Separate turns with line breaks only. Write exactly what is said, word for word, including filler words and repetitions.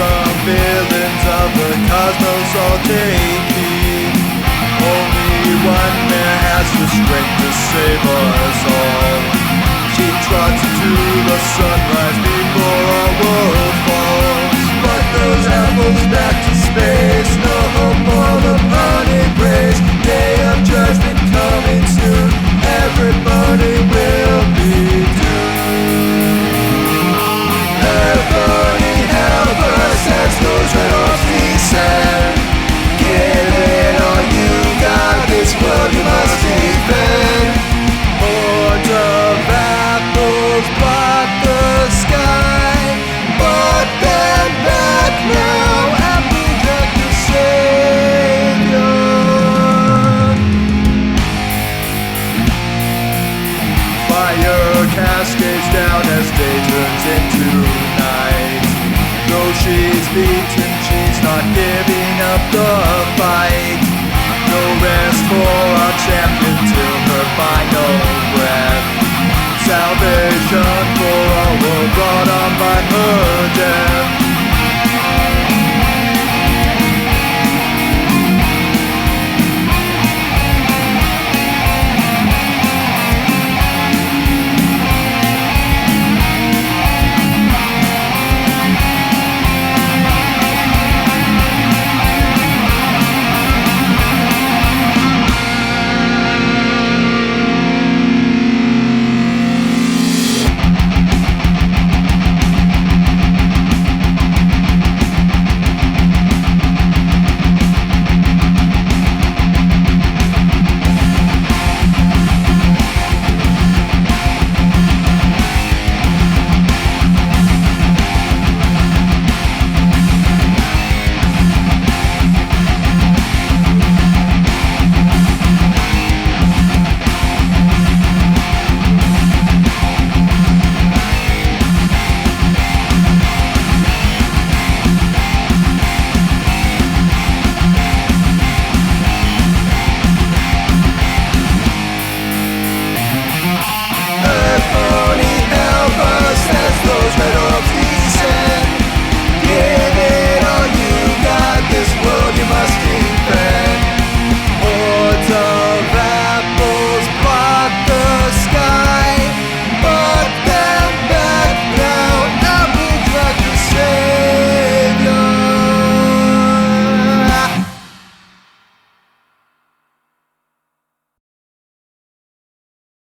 from villains of the cosmos all taking. Only one man has the strength to save us all. She trots into the sunrise before our world falls. But those apples back to space, no hope for the money praise. Day of judgment coming soon, everybody will be doomed. Everybody help us as those red off descend. Give it all you got, this world you must defend. Hordes of apples block the sky, but they're back now, apples got the savior. Fire cascades down as day turns into night. Though she's beaten, she's not giving up the fight. No rest for our champion till her final breath. Salvation for all were brought on by her death.